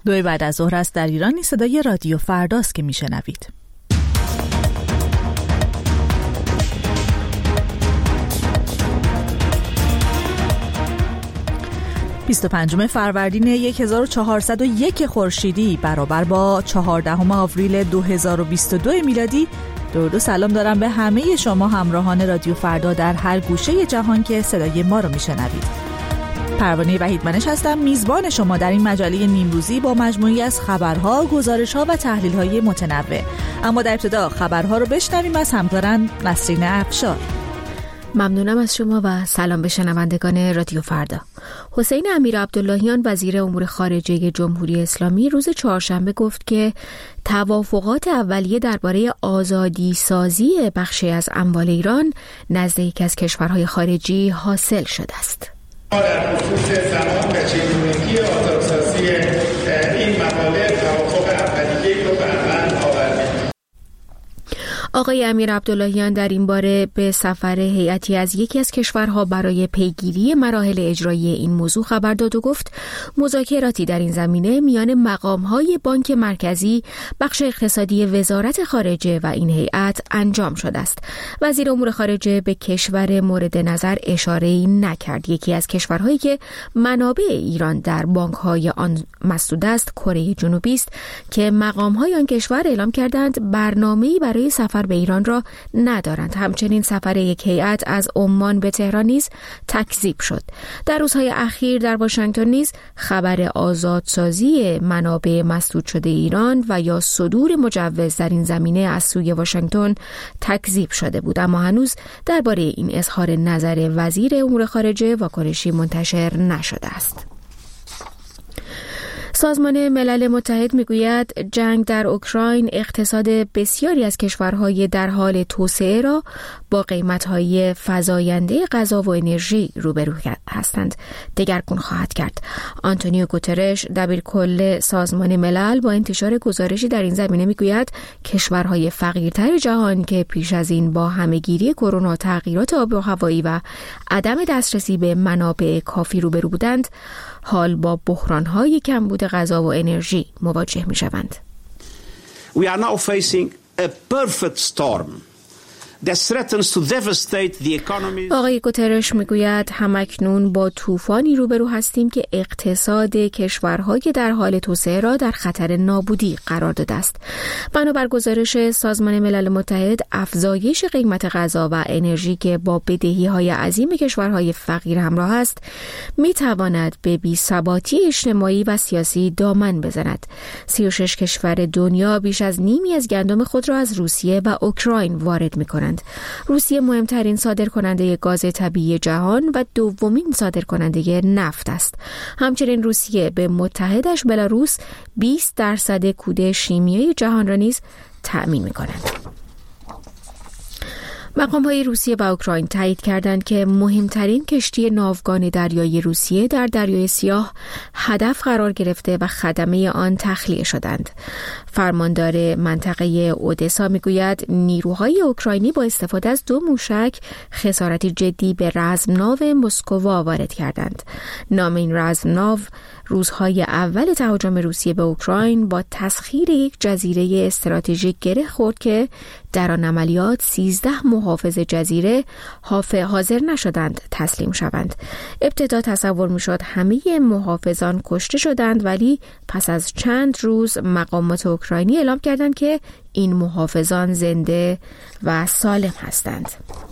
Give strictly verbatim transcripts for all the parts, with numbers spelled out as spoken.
دوی بعد از ظهر است در ایران. صدای رادیو فرداست که میشنوید. بیست و پنجم فروردین هزار و چهارصد و یک خورشیدی برابر با چهاردهم آوریل دو هزار و بیست و دو میلادی. درود و سلام دارم به همه شما همراهان رادیو فردا در هر گوشه جهان که صدای ما رو میشنوید. پروانه وحیدمنش هستم، میزبان شما در این مجله نیمروزی با مجموعی از خبرها، گزارش‌ها و تحلیل‌های متنوع. اما در ابتدا خبرها رو بشنویم از همکارم نسرین افشار. ممنونم از شما و سلام به شنوندگان رادیو فردا. حسین امیرعبداللهیان وزیر امور خارجه جمهوری اسلامی روز چهارشنبه گفت که توافقات اولیه درباره آزادی سازی بخشی از اموال ایران نزد یکی از کشورهای خارجی حاصل شده است. در خصوص زمان و چگونگی آزادسازی این مقاله توافق اولیه‌ای رو به عمل آوردیم. آقای امیرعبداللهیان در این باره به سفر هیئتی از یکی از کشورها برای پیگیری مراحل اجرایی این موضوع خبر داد و گفت مذاکراتی در این زمینه میان مقام‌های بانک مرکزی، بخش اقتصادی وزارت خارجه و این هیئت انجام شده است. وزیر امور خارجه به کشور مورد نظر اشاره‌ای نکرد. یکی از کشورهایی که منابع ایران در بانک‌های آن مسدود است کره جنوبی است که مقام‌های آن کشور اعلام کردند برنامه‌ای برای سفر به ایران را ندارند. همچنین سفر یک هیئت از عمان به تهران نیز تکذیب شد. در روزهای اخیر در واشنگتن نیز خبر آزادسازی منابع مسدود شده ایران و یا صدور مجوز در این زمینه از سوی واشنگتن تکذیب شده بود، اما هنوز درباره این اظهار نظر وزیر امور خارجه واکنشی منتشر نشده است. سازمان ملل متحد میگوید جنگ در اوکراین اقتصاد بسیاری از کشورهای در حال توسعه را با قیمت‌های فزاینده غذا و انرژی روبرو هستند دگرگون خواهد کرد. آنتونیو گوترش دبیرکل سازمان ملل با انتشار گزارشی در این زمینه میگوید کشورهای فقیرتر جهان که پیش از این با همه‌گیری کرونا، تغییرات آب و هوایی و عدم دسترسی به منابع کافی روبرو بودند، حال با بحران‌های کمبود غذا و انرژی مواجه می‌شوند. We are now facing a perfect storm that threatens to devastate the economy. آقای گوترش میگوید همکنون با طوفانی روبرو هستیم که اقتصاد کشورهای در حال توسعه را در خطر نابودی قرار داده است. بنابر گزارش سازمان ملل متحد، افزایش قیمت غذا و انرژی که با بدهی‌های عظیم کشورهای فقیر همراه است، میتواند به بی‌ثباتی اجتماعی و سیاسی دامن بزند. سی و شش کشور دنیا بیش از نیمی از گندم خود را از روسیه و اوکراین وارد می‌کنند. روسیه مهمترین صادرکننده گاز طبیعی جهان و دومین صادرکننده نفت است. همچنین روسیه به متحدش بلاروس بیست درصد کود شیمیایی جهان را نیز تأمین می‌کند. مقام‌های روسیه و اوکراین تایید کردند که مهمترین کشتی ناوگان دریایی روسیه در دریای سیاه هدف قرار گرفته و خدمه آن تخلیه شدند. فرماندار منطقه اودسا میگوید نیروهای اوکراینی با استفاده از دو موشک خسارتی جدی به رزمناو مسکووا وارد کردند. نام این رزمناو روزهای اول تهاجم روسیه به اوکراین با تسخیر یک جزیره استراتژیک گره خورد که در آن عملیات سیزده محافظ جزیره حاضر نشدند تسلیم شوند. ابتدا تصور میشد همه محافظان کشته شدند، ولی پس از چند روز مقامات اوکراینی اعلام کردند که این محافظان زنده و سالم هستند.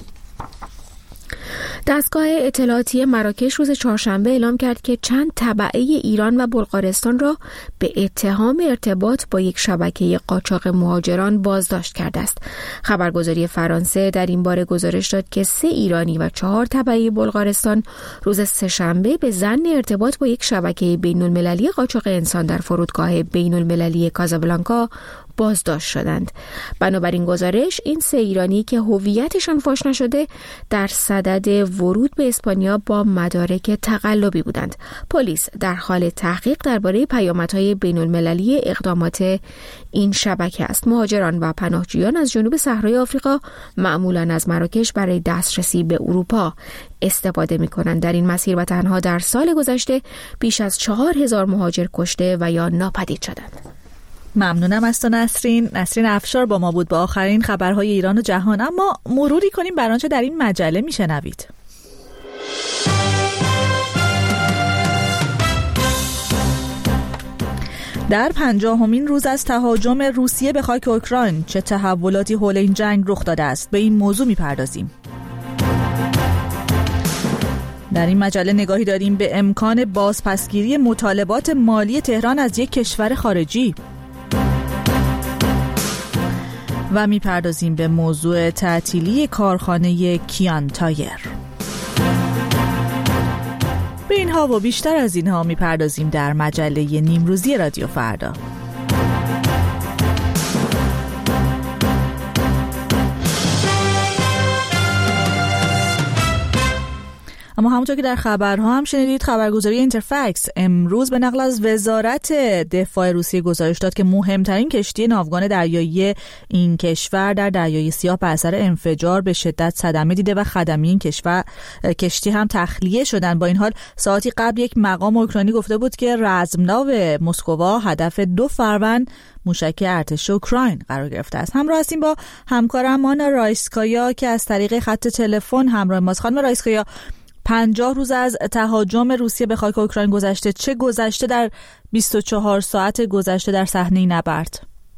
دستگاه اطلاعاتی مراکش روز چهارشنبه اعلام کرد که چند تبعه ایران و بلغارستان را به اتهام ارتباط با یک شبکه قاچاق مهاجران بازداشت کرده است. خبرگزاری فرانسه در این باره گزارش داد که سه ایرانی و چهار تبعه بلغارستان روز سه‌شنبه به ظن ارتباط با یک شبکه بین‌المللی قاچاق انسان در فرودگاه بین‌المللی کازابلانکا بازداشت شدند. بنابراین گزارش این سه ایرانی که هویتشان فاش نشده در صدد ورود به اسپانیا با مدارک تقلبی بودند. پلیس در حال تحقیق درباره پیامدهای بین‌المللی اقدامات این شبکه است. مهاجران و پناهجویان از جنوب صحرای آفریقا معمولاً از مراکش برای دسترسی به اروپا استفاده می‌کنند. در این مسیر و تنها در سال گذشته بیش از چهار هزار مهاجر کشته و یا ناپدید شدند. ممنونم از تو نسرین. نسرین افشار با ما بود با آخرین خبرهای ایران و جهان. اما مروری کنیم بر آنچه در این مجله میشنوید. در پنجاهمین روز از تهاجم روسیه به خاک اوکراین چه تحولاتی حول این جنگ رخ داده است؟ به این موضوع میپردازیم. در این مجله نگاهی داریم به امکان بازپسگیری مطالبات مالی تهران از یک کشور خارجی و میپردازیم به موضوع تعطیلی کارخانه کیان تایر. به اینها و بیشتر از اینها میپردازیم در مجله نیمروزی رادیو فردا. اما همونطور که در خبرها هم شنیدید، خبرگزاری اینترفکس امروز به نقل از وزارت دفاع روسیه گزارش داد که مهمترین کشتی ناوگان دریایی این کشور در دریای سیاه به اثر انفجار به شدت صدمه دیده و خدمه این کشور کشتی هم تخلیه شدن. با این حال ساعتی قبل یک مقام اوکراینی گفته بود که رزمناو مسکووا هدف دو فروند موشک ارتش اوکراین قرار گرفته است. همراه هستیم با همکارم مانا رایسکایا که از طریق خط تلفن همراه ماست. خانم رایسکایا، پنجاه روز از تهاجم روسیه به خاک اوکراین گذشته، چه گذشته در بیست و چهار ساعت گذشته در صحنه نبرد؟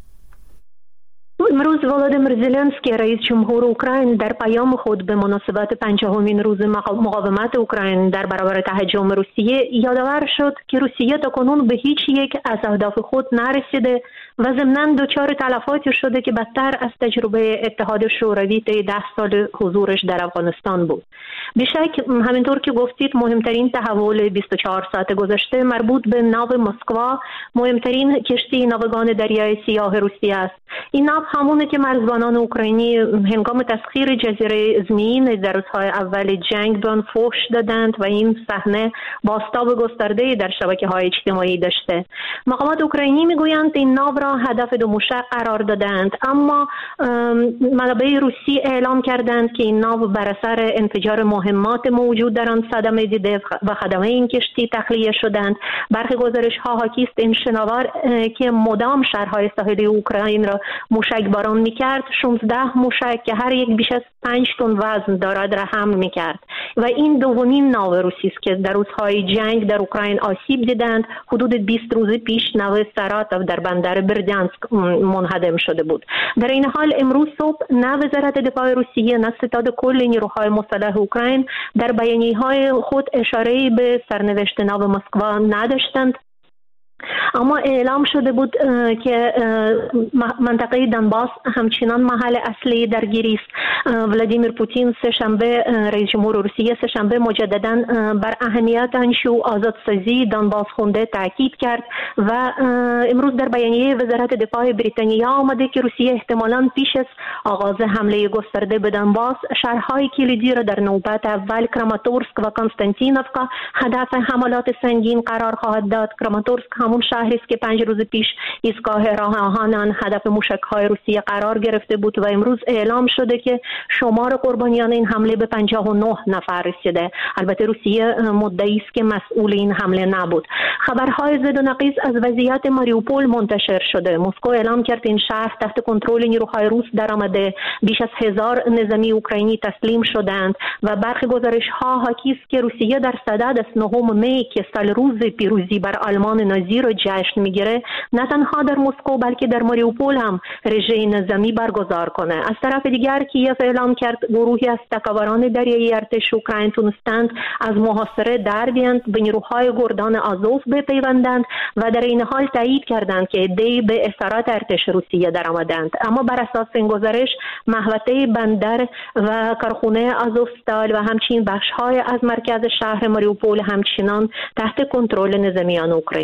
امروز ولادیمیر زلنسکی رئیس جمهور اوکراین در پیام خود به مناسبت پنجاهمین روز مقاومت اوکراین در برابر تهاجم روسیه یادآور شد که روسیه تاکنون به هیچ یک از اهداف خود نرسیده و ضمناً دچار تلفاتی شده که بدتر از تجربه اتحاد شوروی طی ده سال حضورش در افغانستان بود. بیشک همینطور که گفتید مهمترین تحول بیست و چهار ساعت گذشته مربوط به ناو مسکوا، مهمترین کشتی ناوگان دریای سیاه روسیه است. این ناو همونه که مرزبانان اوکراینی هنگام تسخیر جزیره زمین در روزهای اول جنگ به آن فحش دادند و این صحنه بازتاب گسترده‌ای در شبکه‌های اجتماعی داشته. مقامات اوکراینی میگویند این ناو را هدف دو موشک قرار دادند، اما منابع روسی اعلام کردند که این ناو بر اثر انفجار مهمات موجود در آن صدمه دیده و خدمه این کشتی تخلیه شدند. برخی گزارش‌ها حاکی است این شناور که مدام شهرهای ساحلی اوکراین را موشک باران می‌کرد، شانزده موشک که هر یک بیش از پنج تن وزن دارد را حمل می‌کرد و این دومین ناو روسی است که در روزهای جنگ در اوکراین آسیب دیدند. حدود بیست روز پیش ناو ساراتوف در بندر بردянسک منهدم شده بود. در این حال امروز صبح نه وزارت دفاع روسیه نه ستاد کل نیروهای مسلح اوکراین در بیانیه‌های خود اشاره‌ای به سرنوشت ناو مسکوا نداشتند، اما اعلام شده بود که منطقه دنباس همچنان محل اصلی درگیری است. ولادیمیر پوتین سه‌شنبه رئیس جمهور روسیه سه‌شنبه مجددا بر اهمیت انشو آزادسازی دنباس خونده تاکید کرد و امروز در بیانیه وزارت دفاع بریتانیا آمده که روسیه احتمالاً پیش از آغاز حمله گسترده به دنباس شهرهای کلیدی را در نوبت اول کراماتورسک و کنستانتینوفکا هدف حملات سنگین قرار خواهد داد. کراماتورسک همون شهری است که پنج روز پیش ایستگاه راه آهن هدف موشک‌های روسیه قرار گرفته بود و امروز اعلام شده که شمار قربانیان این حمله به پنجاه و نه نفر رسیده. البته روسیه مدعی است که مسئول این حمله نبود. خبرهای زد و نقیض از وضعیت ماریوپول منتشر شده. مسکو اعلام کرد این شهر تحت کنترل نیروهای روس درآمده. بیش از هزار نظامی اوکراینی تسلیم شدند و برخی گزارش‌ها حاکی است که روسیه در صدد از نهم می که سال روز پیروزی بر آلمان نازی را جشن میگیره نه تنها در مسکو بلکه در ماریوپول هم رژه نظامی برگزار کنه. از طرف دیگر کیف اعلام کرد گروهی از تکاوران دریایی ارتش اوکراین تونستند از محاصره در بیاند، به نیروهای گردان آزوف بپیوندند و در این حال تایید کردند که عده‌ای به اسارت ارتش روسیه درآمدند. اما بر اساس این گزارش محوطه بندر و کارخانه آزوفستال و همچنین بخش‌های از مرکز شهر ماریوپول همچنان تحت کنترل نظامیان اوکراینی است.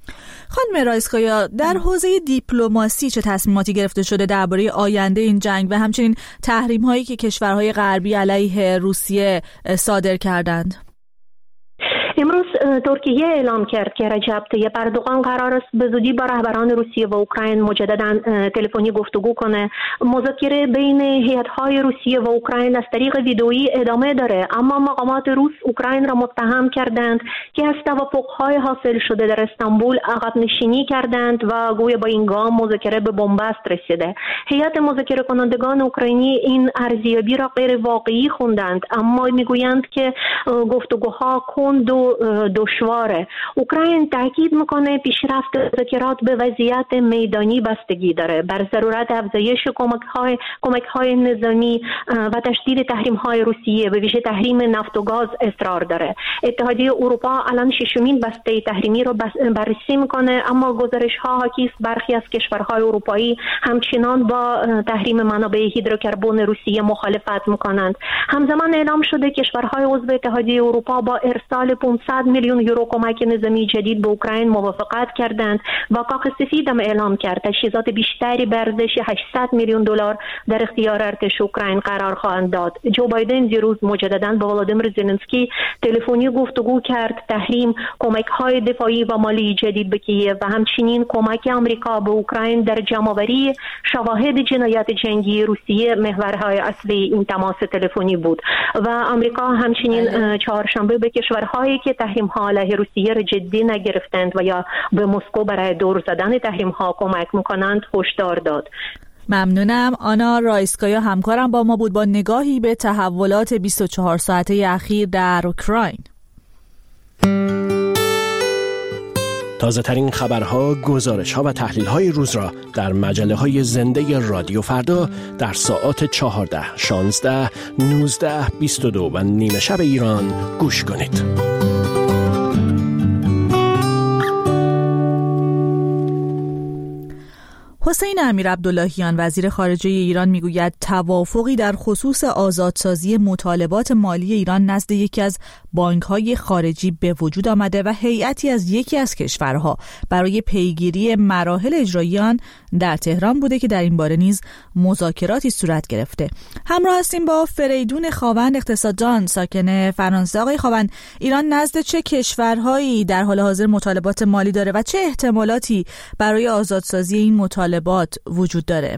خانم رایسکایا، در حوزه دیپلماسی چه تصمیماتی گرفته شده درباره آینده این جنگ و همچنین تحریم هایی که کشورهای غربی علیه روسیه صادر کردند؟ امروز ترکیه اعلام کرد که رجب طیب اردوغان قرار است به زودی با رهبران روسیه و اوکراین مجددا تلفنی گفتگو کنه. مذاکره بین هیئت‌های روسیه و اوکراین از طریق ویدئویی ادامه داره، اما مقامات روس اوکراین را متهم کردند که از توافق‌های حاصل شده در استانبول عقب نشینی کردند و گویا با این گام مذاکره به بنبست رسیده. هیئت مذاکره کنندگان اوکراینی این ارزیابی را غیر واقعی خوندند، اما میگویند که گفتگوها کند و دشواره. اوکراین تاکید میکنه پیشرفت مذاکرات به وضعیت میدانی بستگی داره، بر ضرورت افزایش کمک‌های کمک‌های نظامی و تشدید تحریم‌های روسیه به ویژه تحریم نفت و گاز اصرار داره. اتحادیه اروپا الان ششمین بسته تحریمی رو بررسی میکنه، اما گزارش‌ها حاکی است برخی از کشورهای اروپایی همچنان با تحریم منابع هیدروکربن روسیه مخالفت میکنند. همزمان اعلام شده کشورهای عضو اتحادیه اروپا با ارسال پانصد میلیون یورو کمک نظامی جدید به اوکراین موافقت کردند و کاخ سفید هم اعلام کرد تجهیزات بیشتری به ارزش هشتصد میلیون دلار در اختیار ارتش اوکراین قرار خواهند داد. جو بایدن دیروز مجددا با ولادیمیر زلنسکی تلفنی گفتگو کرد تحریم، کمک‌های دفاعی و مالی جدید به کییف و همچنین کمک آمریکا به اوکراین در جمع‌آوری شواهد جنایات جنگی روسیه محورهای اصلی این تماس تلفنی بود و آمریکا همچنین چهارشنبه به کشورهایی که تحریم ها علیه روسیه را جدی نگرفتند و یا به مسکو برای دور زدن تحریم ها کمک میکنند هشدار داد. ممنونم. آنا رایسکایا همکارم با ما بود با نگاهی به تحولات بیست و چهار ساعته اخیر در اوکراین. تازه ترین خبرها، گزارش‌ها و تحلیل‌های روز را در مجله‌های زنده رادیو فردا در ساعات چهارده، شانزده، نوزده، بیست و دو و نیمه شب ایران گوش کنید. حسین امیرعبداللهیان وزیر خارجه ایران میگوید توافقی در خصوص آزادسازی مطالبات مالی ایران نزد یکی از بانک‌های خارجی به وجود آمده و هیئتی از یکی از کشورها برای پیگیری مراحل اجرایی آن در تهران بوده که در این باره نیز مذاکراتی صورت گرفته. همراه هستیم با فریدون خاوند اقتصاددان ساکن فرانسه. آقای خاوند، ایران نزد چه کشورهایی در حال حاضر مطالبات مالی داره و چه احتمالاتی برای آزادسازی این مطالبات وجود داره؟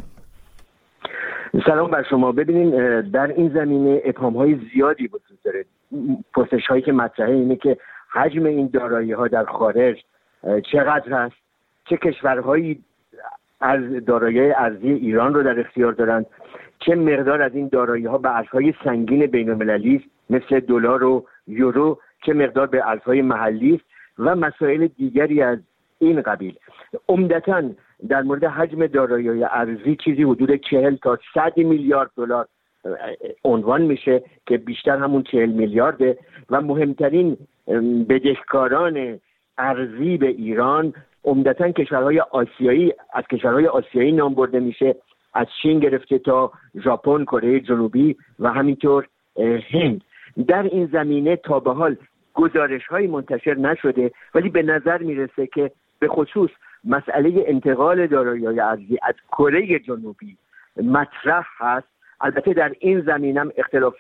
سلام بر شما. ببینید در این زمینه ابهام‌های زیادی وجود داره. پرسش‌هایی که مطرحه اینه که حجم این دارایی‌ها در خارج چقدر هست، چه کشورهایی از دارایی ارزی ایران رو در اختیار دارند، چه مقدار از این دارایی‌ها به ارزهای سنگین بین‌المللی مثل دلار و یورو، چه مقدار به ارزهای محلی است و مسائل دیگری از این قبیل. عمدتاً در مورد حجم دارایی ارزی چیزی حدود چهل تا صد میلیارد دلار عنوان میشه که بیشتر همون چهل میلیارده و مهمترین بدهکاران ارزی به ایران عمدتاً کشورهای آسیایی، از کشورهای آسیایی نام برده میشه، از چین گرفته تا ژاپن، کره جنوبی و همینطور هند. در این زمینه تا به حال گزارش‌های منتشر نشده، ولی به نظر میرسه که به خصوص مسئله انتقال دارایی‌های ارزی از کره جنوبی مطرح هست. البته در این زمینه هم اختلاف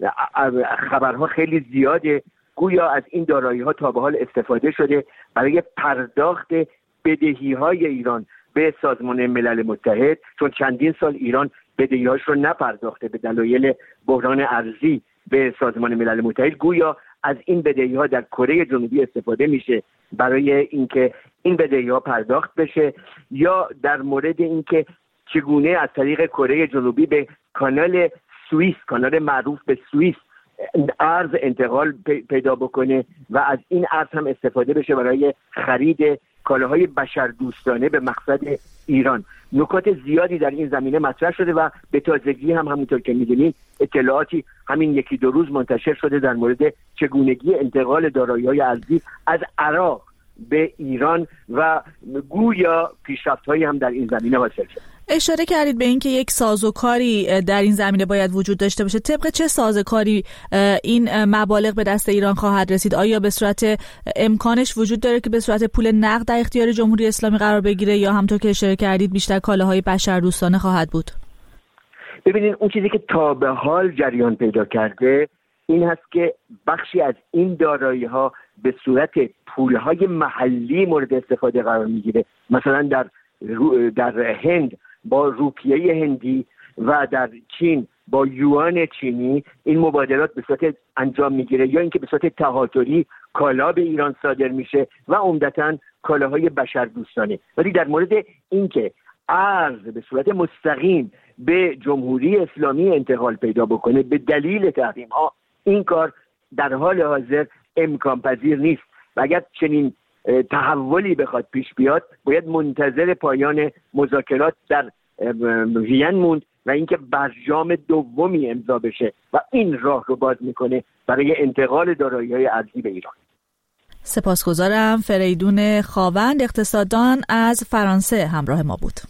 خبرها خیلی زیاده. گویا از این دارایی‌ها تا به حال استفاده شده برای پرداخت بدهی‌های ایران به سازمان ملل متحد، چون چندین سال ایران بدهی‌هاش رو نپرداخته به دلایل بحران ارزی به سازمان ملل متحد. گویا از این بدهی‌ها در کره جنوبی استفاده میشه برای اینکه این بدهی‌ها پرداخت بشه، یا در مورد اینکه چگونه از طریق کره جنوبی به کانال سوئیس، کانال معروف به سوئیس، ارز انتقال پیدا بکنه و از این ارز هم استفاده بشه برای خرید کالاهای بشردوستانه به مقصد ایران. نکات زیادی در این زمینه مطرح شده و به تازگی هم همونطور که می‌دونید اطلاعاتی همین یکی دو روز منتشر شده در مورد چگونگی انتقال دارایی‌های ارزی از عراق به ایران و گویا پیشرفت‌هایی هم در این زمینه حاصل شده. اشاره کردید به اینکه یک سازوکاری در این زمینه باید وجود داشته باشه. طبق چه سازوکاری این مبالغ به دست ایران خواهد رسید؟ آیا به صورت امکانش وجود داره که به صورت پول نقد در اختیار جمهوری اسلامی قرار بگیره یا همونطور که اشاره کردید بیشتر کالاهای بشردوستانه خواهد بود؟ ببینید اون چیزی که تا به حال جریان پیدا کرده این هست که بخشی از این دارایی‌ها به صورت پولهای محلی مورد استفاده قرار میگیره. مثلا در در هند با روپیه هندی و در چین با یوان چینی این مبادلات به صورت انجام میگیره، یا اینکه به صورت تهاتری کالا به ایران صادر میشه و عمدتاً کالاهای بشردوستانه. ولی در مورد اینکه ارز به صورت مستقیم به جمهوری اسلامی انتقال پیدا بکنه به دلیل تحریم ها، این کار در حال حاضر امکان پذیر نیست و اگر چنین تحولی بخواد پیش بیاد باید منتظر پایان مذاکرات در وین موند و اینکه برجام دومی امضا بشه و این راه رو باز میکنه برای انتقال دارایی‌های ارزی به ایران. سپاسگزارم. فریدون خاوند، اقتصاددان از فرانسه، همراه ما بود.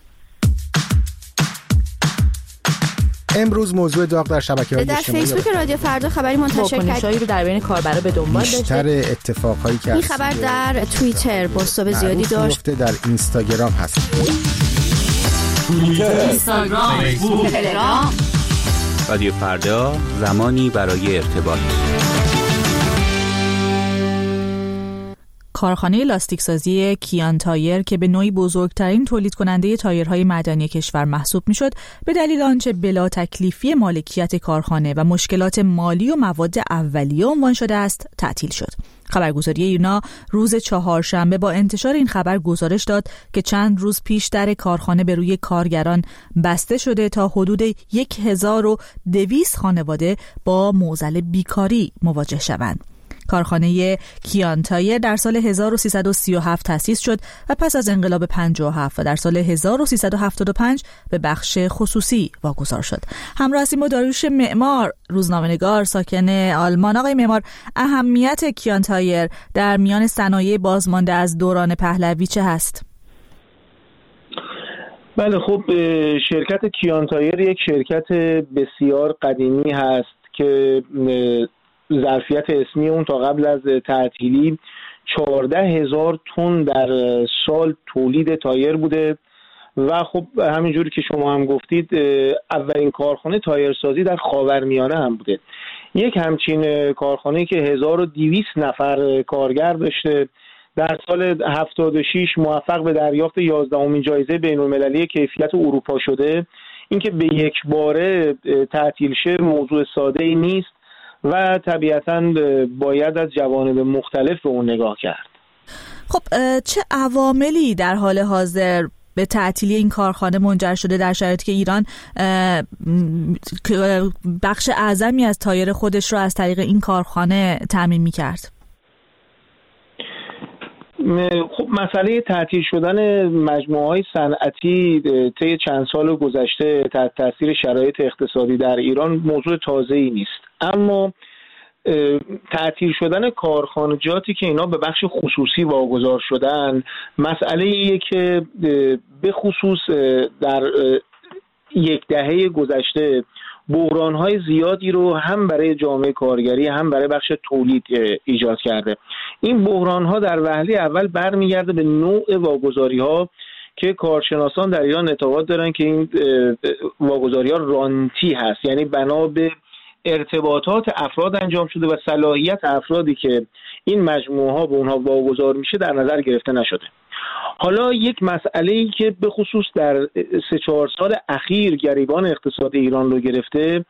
امروز موضوع داغ در شبکه‌های در اجتماعی فیسبوک رادیو فردا خبری منتشر کرد رو در بین کاربرا به دنبال داشته. بیشتر اتفاقایی که این خبر در توییتر بازتاب زیادی داشت. در اینستاگرام هست. توییتر، اینستاگرام، فیسبوک، تلگرام. رادیو فردا، زمانی برای ارتباط. کارخانه لاستیکسازی کیان تایر که به نوعی بزرگترین تولید کننده تایرهای معدنی کشور محسوب میشد، به دلیل آنچه بلا تکلیفی مالکیت کارخانه و مشکلات مالی و مواد اولیه عنوان شده است، تعطیل شد. خبرگزاری یونا روز چهارشنبه با انتشار این خبر گزارش داد که چند روز پیش در کارخانه به روی کارگران بسته شده تا حدود هزار و دویست خانواده با معضل بیکاری مواجه شوند. کارخانه کیان تایر در سال هزار و سیصد و سی و هفت تأسیس شد و پس از انقلاب پنجاه و هفت و در سال هزار و سیصد و هفتاد و پنج به بخش خصوصی واگذار شد. همراه هستیم با داریوش معمار، روزنامه‌نگار ساکن آلمان. آقای معمار، اهمیت کیان تایر در میان صنایع بازمانده از دوران پهلوی چه هست؟ بله، خب شرکت کیان تایر یک شرکت بسیار قدیمی هست که ظرفیت اسمی اون تا قبل از تعطیلی چهارده هزار تن در سال تولید تایر بوده و خب همینجوری که شما هم گفتید اولین کارخانه تایرسازی در خاورمیانه هم بوده. یک همچین کارخانه که هزار و دویست نفر کارگر داشته، در سال هفتاد و شش موفق به دریافت یازدهمین جایزه بین‌المللی کیفیت اروپا شده. اینکه به یک باره تعطیل شه موضوع ساده‌ای نیست و طبیعتاً باید از جوانب مختلف به اون نگاه کرد. خب چه عواملی در حال حاضر به تعطیلی این کارخانه منجر شده در شرایطی که ایران بخش اعظمی از تایر خودش رو از طریق این کارخانه تامین می‌کرد؟ خب مسئله تعطیل شدن مجموعه‌های صنعتی طی چند سال گذشته تحت تاثیر شرایط اقتصادی در ایران موضوع تازه‌ای نیست، اما تعطیل شدن کارخانجاتی که اینا به بخش خصوصی واگذار شدن مسئله ایه که به خصوص در یک دهه گذشته بحران‌های زیادی رو هم برای جامعه کارگری هم برای بخش تولید ایجاد کرده. این بحران‌ها در وهله اول برمیگرده به نوع واگذاری‌ها که کارشناسان در ایران اعتقاد دارن که این واگذاری‌ها رانتی هست، یعنی بنا به ارتباطات افراد انجام شده و صلاحیت افرادی که این مجموعه‌ها به اونها واگذار میشه در نظر گرفته نشده. حالا یک مسئله‌ای که به خصوص در سه چهار سال اخیر گریبان اقتصاد ایران رو گرفته،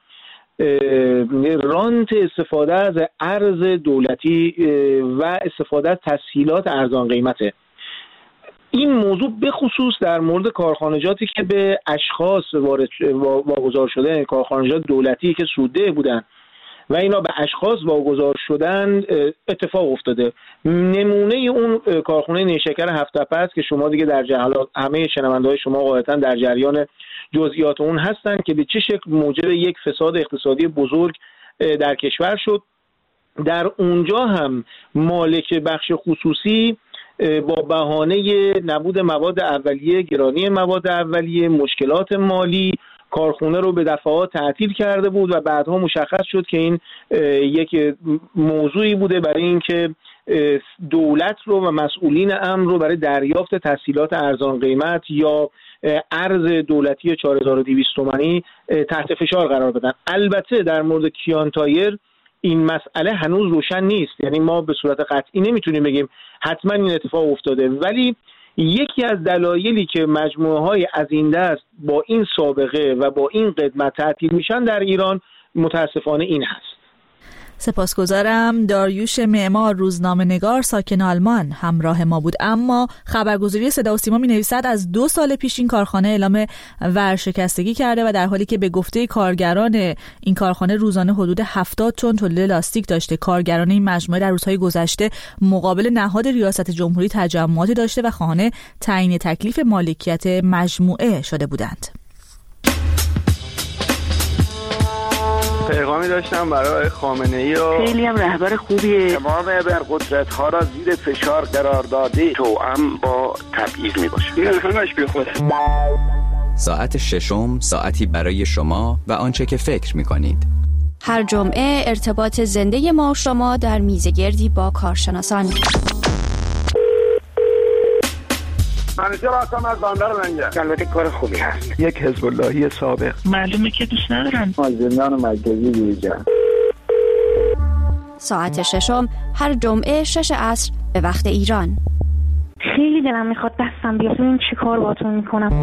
رانت استفاده از ارز دولتی و استفاده از تسهیلات ارزان قیمته. این موضوع به خصوص در مورد کارخانجاتی که به اشخاص وارد واگذار شده، یعنی کارخانجات دولتی که سودده بودن و اینا به اشخاص واگذار شدن اتفاق افتاده. نمونه اون کارخانه نیشکر هفت‌تپه است که شما دیگه در جهل همه شنونده‌های شما قاعدتاً در جریان جزئیات اون هستن که به چه شکل موجب یک فساد اقتصادی بزرگ در کشور شد. در اونجا هم مالک بخش خصوصی با بهانه نبود مواد اولیه، گرانی مواد اولیه، مشکلات مالی کارخونه رو به دفعات تعطیل کرده بود و بعدها مشخص شد که این یک موضوعی بوده برای اینکه دولت رو و مسئولین امر رو برای دریافت تسهیلات ارزان قیمت یا ارز دولتی چهار هزار و دویست تومانی تحت فشار قرار بدن. البته در مورد کیان تایر این مسئله هنوز روشن نیست، یعنی ما به صورت قطعی نمیتونیم بگیم حتما این اتفاق افتاده، ولی یکی از دلایلی که مجموعه‌های از این دست با این سابقه و با این قدمت تعطیل میشن در ایران متاسفانه این هست. سپاسگزارم. داریوش معمار، روزنامه نگار، ساکن آلمان همراه ما بود. اما خبرگزاری صدا و سیما می نویسد از دو سال پیش این کارخانه اعلام ورشکستگی کرده و در حالی که به گفته کارگران این کارخانه روزانه حدود هفتاد تن تولید لاستیک داشته، کارگران این مجموعه در روزهای گذشته مقابل نهاد ریاست جمهوری تجمعاتی داشته و خواهان تعیین تکلیف مالکیت مجموعه شده بودند. پیغامی داشتم برای خامنه‌ای و خیلی هم رهبر خوبیه. تمام ابرقدرت‌ها را زیر فشار قرار داده، توأم با تبعیض میباشه. این همش بیخوده. ساعت ششم، ساعتی برای شما و آنچه که فکر می‌کنید. هر جمعه ارتباط زنده ما و شما در میزگردی با کارشناسان. منیجر هستم از بندر لنگر. البته کار خوبی هست. یک حزب اللهی سابق. معلومه که دوست ندارن. از زندان مرکزی بیرون. ساعت ششم هر جمعه شش عصر به وقت ایران. خیلی دلم میخواد دستم بیاد این چی کار باتون میکنم.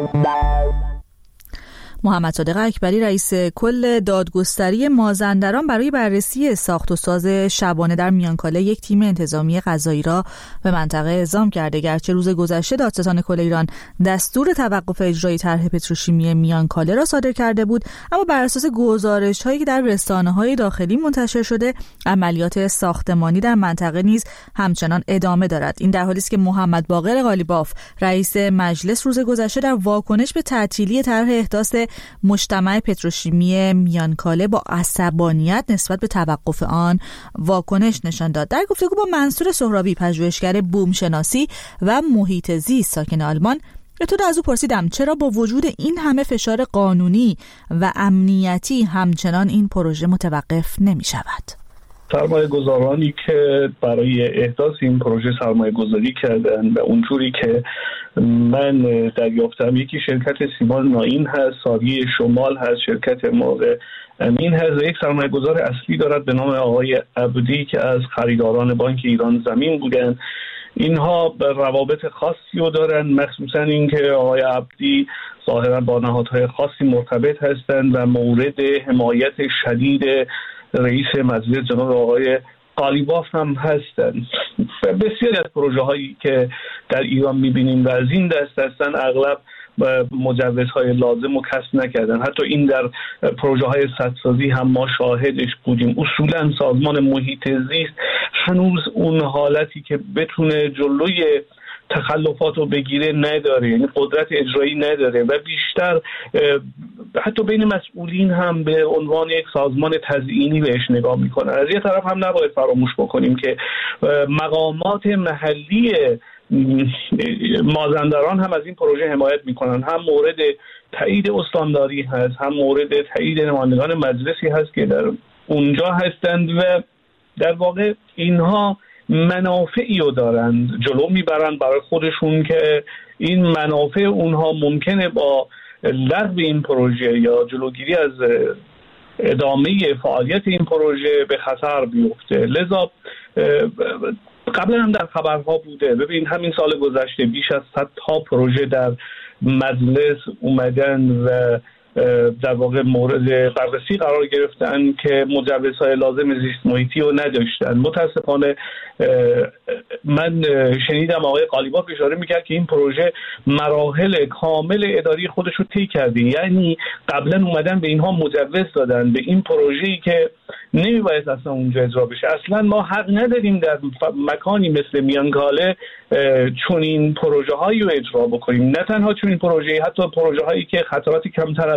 محمد صادق اکبری رئیس کل دادگستری مازندران برای بررسی ساخت و ساز شبانه در میانکاله یک تیم انتظامی قضایی را به منطقه اعزام کرده. گرچه روز گذشته دادستان کل ایران دستور توقف اجرای طرح پتروشیمی میانکاله را صادر کرده بود، اما بر اساس گزارش‌هایی که در رسانه‌های داخلی منتشر شده، عملیات ساختمانی در منطقه نیز همچنان ادامه دارد. این در حالی است که محمد باقر قالیباف رئیس مجلس روز گذشته در واکنش به تعطیلی طرح احداث مجتمع پتروشیمی میانکاله با عصبانیت نسبت به توقف آن واکنش نشان داد. در گفتگو با منصور سهرابی، پژوهشگر بوم شناسی و محیط زیست ساکن آلمان، ابتدا از او پرسیدم چرا با وجود این همه فشار قانونی و امنیتی همچنان این پروژه متوقف نمی شود. سرمایه گذارانی که برای احداث این پروژه سرمایه گذاری کردن و اونجوری که من دریافتم، یکی شرکت سیمان ناین هست، ساریه شمال هست، شرکت مرغ امین هست و یک سرمایه گذار اصلی دارد به نام آقای عبدی که از خریداران بانک ایران زمین بودن. اینها روابط خاصی رو دارن، مخصوصا اینکه آقای عبدی ظاهرا با نهادهای خاصی مرتبط هستند و مورد حمایت شدید رئیس مجلس جناب آقای قالیباف هم هستند. بسیاری از پروژه هایی که در ایران میبینیم و از این دست هستن اغلب مجوزهای لازم رو کسب نکردن. حتی این در پروژه های سدسازی هم ما شاهدش بودیم. اصولا سازمان محیط زیست هنوز اون حالتی که بتونه جلوی تخلفات رو بگیره نداره، یعنی قدرت اجرایی نداره و بیشتر حتی بین مسئولین هم به عنوان یک سازمان تزیینی بهش نگاه میکنن. از یه طرف هم نباید فراموش بکنیم که مقامات محلی مازندران هم از این پروژه حمایت میکنن، هم مورد تایید استانداری هست، هم مورد تایید نمایندگان مجلسی هست که در اونجا هستند و در واقع اینها منافعی رو دارند جلو میبرند برای خودشون که این منافع اونها ممکنه با لغو این پروژه یا جلوگیری از ادامه فعالیت این پروژه به خطر بیفته. لذا قبلا هم در خبرها بوده، ببین همین سال گذشته بیش از صد تا پروژه در مجلس اومدن و در واقع مورد بررسی قرار گرفتن که مجوزهای لازم زیست محیطی رو نداشتن. متاسفانه من شنیدم آقای قالیباف اشاره میکرد که این پروژه مراحل کامل اداری خودش رو طی کرده، یعنی قبلا اومدن به اینها مجوز دادن به این پروژه‌ای که نمیباید اصلا اونجا اجرا بشه. اصلا ما حق نداریم در مکانی مثل میانکاله چون این پروژه هایی رو اجرا بکنیم، نه تنها چون این پروژه، حتی پروژه هایی که خطرات کمتر از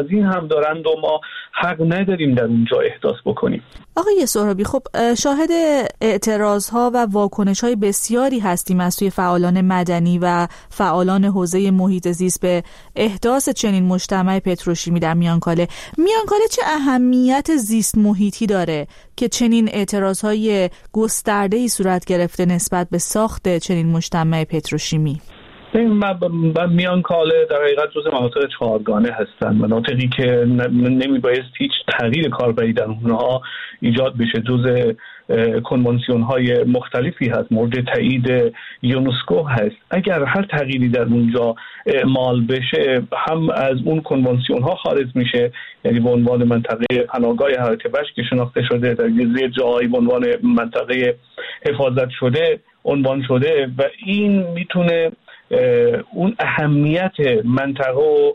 این هم دارند و ما حق نداریم در اونجا احداث بکنیم. آقای سهرابی، خب شاهد اعتراض‌ها و واکنش‌های بسیاری هستیم از سوی فعالان مدنی و فعالان حوزه محیط زیست به احداث چنین مجتمع پتروشیمی در میانکاله. میانکاله چه اهمیت زیست محیطی داره که چنین اعتراض‌های گسترده‌ای صورت گرفته نسبت به ساخت چنین مجتمع پتروشیمی؟ این میانکاله در حقیقت جزء مناطق چهارگانه هستند، مناطقی که نمیبایست هیچ تغییر کاربری در اونها ایجاد بشه. جزء کنوانسیون های مختلفی هست، مورد تایید یونسکو هست. اگر هر تغییری در اونجا اعمال بشه هم از اون کنوانسیون ها خارج میشه، یعنی به عنوان منطقه پناهگاه حیات وحش که شناخته شده، در یه جایی به عنوان منطقه حفاظت شده عنوان شده و این میتونه اون اهمیت منطقه رو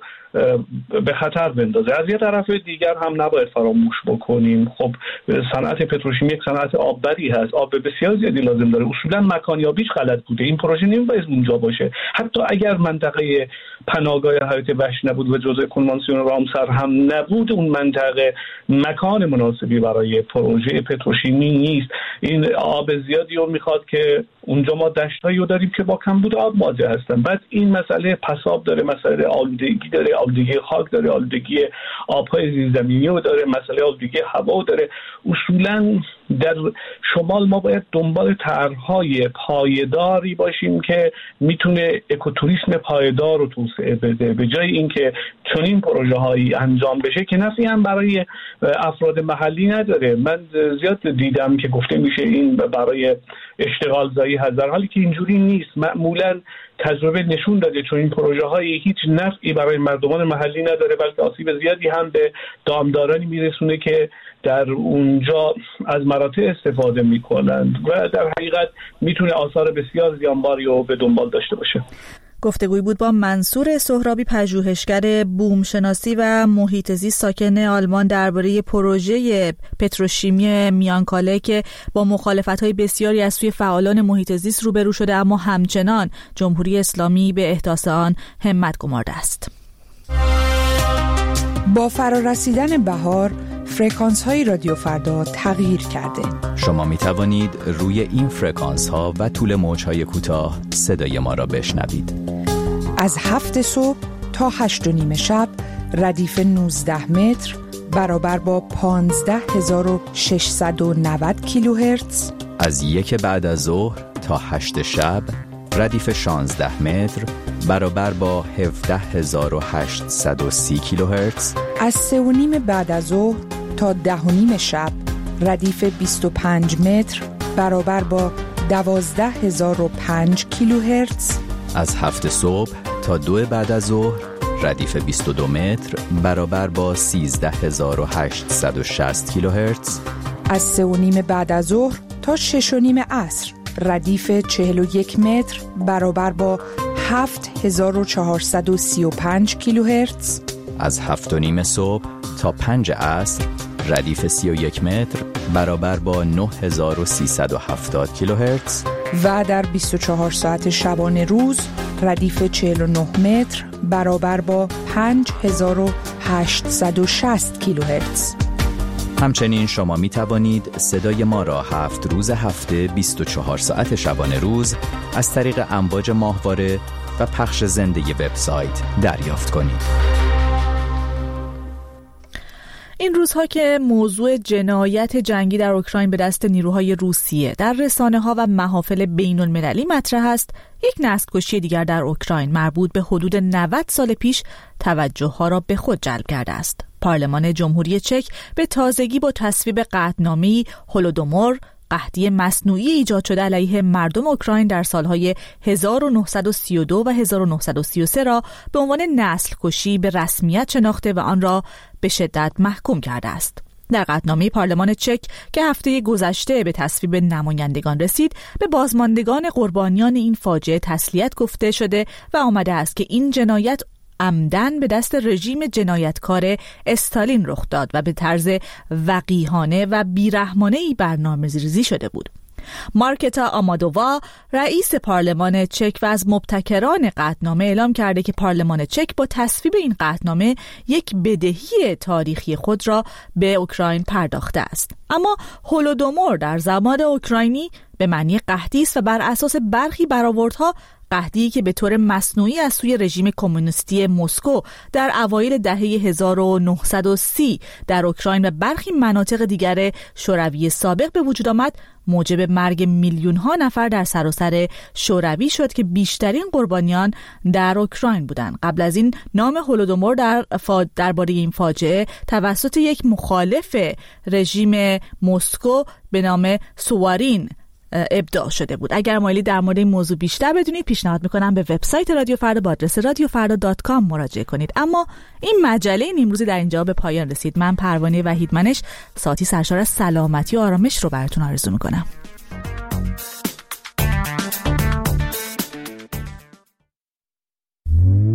به خطر بندازه. از یه طرف دیگر هم نباید فراموش بکنیم خب صنعت پتروشیمی یک صنعت آببری هست، آب بسیار زیادی لازم داره. اصولا مکانیابیش غلط بوده، این پروژه نمی‌باید اونجا باشه. حتی اگر منطقه پناهگاه حیات وحش نبود و جزء کنوانسیون رامسر هم نبود، اون منطقه مکان مناسبی برای پروژه پتروشیمی نیست. این آب زیادی رو میخواد که اونجا ما دشتایی رو داریم که با کمبود آب مواجه هستن. بعد این مسئله پساب داره، مسئله آلودگی داره، آلودگی خاک داره، آلودگی آبهای زیرزمینی رو داره، مسئله آلودگی هوا داره. اصولا در شمال ما باید دنبال طرح‌های پایداری باشیم که میتونه اکوتوریسم پایدار رو توسعه بده، به جای اینکه چنین پروژه‌هایی انجام بشه که نفعی هم برای افراد محلی نداره. من زیاد دیدم که گفته میشه این برای اشتغال زایی هست، در حالی که اینجوری نیست. معمولاً تجربه نشون داده چون این پروژه های هیچ نفعی برای مردمان محلی نداره، بلکه آسیب زیادی هم به دامدارانی میرسونه که در اونجا از مراتع استفاده میکنند و در حقیقت میتونه آثار بسیار زیانباری رو به دنبال داشته باشه. گفتگوی بود با منصور سهرابی، پژوهشگر بومشناسی و محیط زیست ساکن آلمان، درباره پروژه پتروشیمی میانکاله که با مخالفت‌های بسیاری از سوی فعالان محیط زیست روبرو شده، اما همچنان جمهوری اسلامی به احداث آن همت گمارده است. با فرارسیدن بهار، فرکانس‌های رادیو فردا تغییر کرده. شما می توانید روی این فرکانس‌ها و طول موج‌های کوتاه صدای ما را بشنوید. از هفت صبح تا هشت و نیم شب ردیف نوزده متر برابر با پانزده هزار و ششصد و نود کیلوهرتز. از یک بعد از ظهر تا هشت شب ردیف شانزده متر برابر با هفده هزار و هشتصد و سی کیلوهرتز. از سه و نیم بعد از ظهر تا ده و نیم شب ردیف بیست و پنج متر برابر با دوازده هزار و پنج کیلوهرتز. از هفت صبح تا دو بعد از ظهر ردیف بیست و دو متر برابر با سیزده هزار و هشتصد و شصت کیلوهرتز. از سه و نیم بعد از ظهر تا شش و نیم عصر ردیف چهل و یک متر برابر با هفت هزار و چهارصد و سی و پنج کیلوهرتز. از هفت و نیم صبح تا پنج عصر ردیف سی و یک متر برابر با نه هزار و سیصد و هفتاد کیلوهرتز. و در بیست و چهار ساعت شبانه روز ردیف چهل و نه متر برابر با پنج هزار و هشتصد و شصت کیلوهرتز. همچنین شما می توانید صدای ما را هفت روز هفته بیست و چهار ساعت شبانه روز از طریق امواج ماهواره و پخش زنده وبسایت دریافت کنید. این روزها که موضوع جنایت جنگی در اوکراین به دست نیروهای روسیه در رسانه‌ها و محافل بین‌المللی مطرح است، یک نسل‌کشی دیگر در اوکراین مربوط به حدود نود سال پیش توجه‌ها را به خود جلب کرده است. پارلمان جمهوری چک به تازگی با تصویب قطعنامه‌ای هولودومور، قحطی مصنوعی ایجاد شده علیه مردم اوکراین در سالهای هزار و نهصد و سی و دو و هزار و نهصد و سی و سه را به عنوان نسل کشی به رسمیت شناخته و آن را به شدت محکوم کرده است. در قطعنامه پارلمان چک که هفته گذشته به تصویب نمایندگان رسید، به بازماندگان قربانیان این فاجعه تسلیت گفته شده و آمده است که این جنایت عمدن به دست رژیم جنایتکار استالین رخ داد و به طرز وقیحانه و بیرحمانه‌ای برنامه‌ریزی شده بود. مارکتا آمادووا رئیس پارلمان چک و از مبتکران قطعنامه اعلام کرده که پارلمان چک با تصویب این قطعنامه یک بدهی تاریخی خود را به اوکراین پرداخته است. اما هولودومور در زبان اوکراینی به معنی قحطی است و بر اساس برخی برآوردها قحطی که به طور مصنوعی از سوی رژیم کمونیستی مسکو در اوایل دهه هزار و نهصد و سی در اوکراین و برخی مناطق دیگر شوروی سابق به وجود آمد، موجب مرگ میلیون ها نفر در سراسر شوروی شد که بیشترین قربانیان در اوکراین بودند. قبل از این نام هولودومور در فا... درباره این فاجعه توسط یک مخالف رژیم مسکو به نام سوارین ابداع شده بود. اگر مایلی در مورد این موضوع بیشتر بدونید، پیشنهاد میکنم به وبسایت رادیو فردا با آدرس رادیو فردا دات کام مراجعه کنید. اما این مجله نیمروزی در اینجا به پایان رسید. من پروانه وحیدمنش ساعتی سرشار از سلامتی و آرامش رو براتون آرزو میکنم.